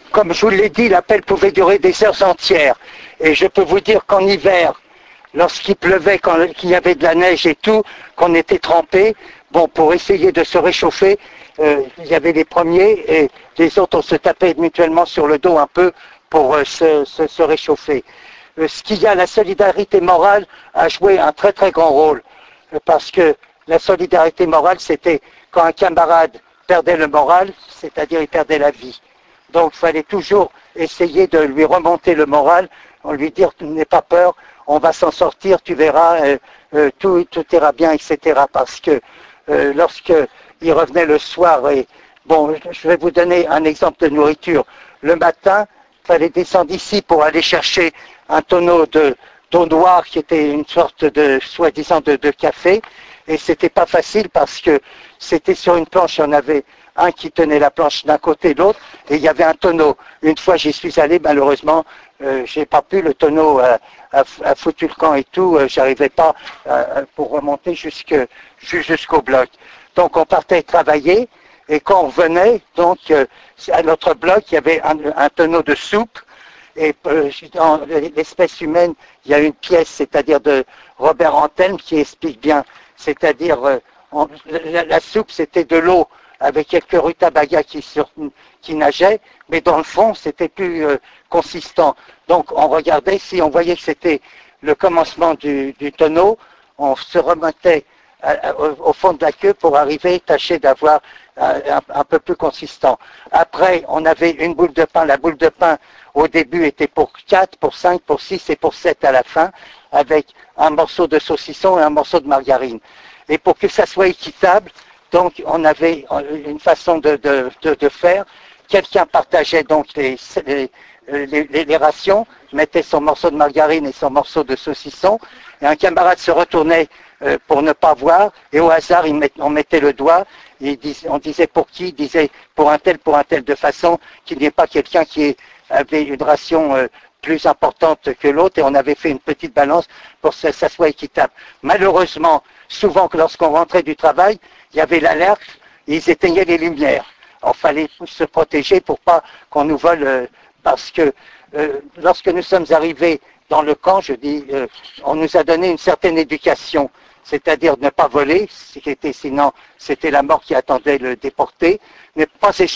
comme je vous l'ai dit, l'appel pouvait durer des heures entières. Et je peux vous dire qu'en hiver, lorsqu'il pleuvait, qu'il y avait de la neige et tout, qu'on était trempés, bon, pour essayer de se réchauffer, il y avait les premiers et les autres, on se tapait mutuellement sur le dos un peu pour se réchauffer. Ce qu'il y a, la solidarité morale a joué un très très grand rôle, parce que la solidarité morale, c'était quand un camarade perdait le moral, c'est-à-dire il perdait la vie. Donc il fallait toujours essayer de lui remonter le moral, on lui dire n'aie pas peur, on va s'en sortir, tu verras, tout ira bien, etc. Parce que lorsque il revenait le soir, et bon, je vais vous donner un exemple de nourriture. Le matin, il fallait descendre ici pour aller chercher un tonneau d'eau noire qui était une sorte de, soi-disant, de café. Et c'était pas facile parce que c'était sur une planche, il y en avait un qui tenait la planche d'un côté et de l'autre, et il y avait un tonneau. Une fois j'y suis allé, malheureusement, j'ai pas pu, le tonneau a foutu le camp et tout, j'arrivais pas pour remonter jusqu'au bloc. Donc on partait travailler, et quand on revenait, donc à notre bloc, il y avait un tonneau de soupe, et dans l'espèce humaine, il y a une pièce, c'est-à-dire de Robert Antelme, qui explique bien, c'est-à-dire la soupe, c'était de l'eau avec quelques rutabagas qui nageaient, mais dans le fond, c'était plus consistant. Donc on regardait, si on voyait que c'était le commencement du tonneau, on se remettait au fond de la queue pour arriver, tâcher d'avoir un peu plus consistant. Après, on avait une boule de pain. La boule de pain, au début, était pour 4, pour 5, pour 6 et pour 7 à la fin, avec un morceau de saucisson et un morceau de margarine. Et pour que ça soit équitable, donc on avait une façon de faire. Quelqu'un partageait donc les rations, mettait son morceau de margarine et son morceau de saucisson, et un camarade se retournait pour ne pas voir, et au hasard on mettait le doigt, et on disait pour qui, il disait pour un tel, de façon qu'il n'y ait pas quelqu'un qui avait une ration plus importante que l'autre, et on avait fait une petite balance pour que ça soit équitable. Malheureusement, souvent que lorsqu'on rentrait du travail, il y avait l'alerte, ils éteignaient les lumières. Il fallait se protéger pour pas qu'on nous vole, parce que lorsque nous sommes arrivés dans le camp, je dis, on nous a donné une certaine éducation, c'est-à-dire ne pas voler, sinon c'était la mort qui attendait le déporté, ne pas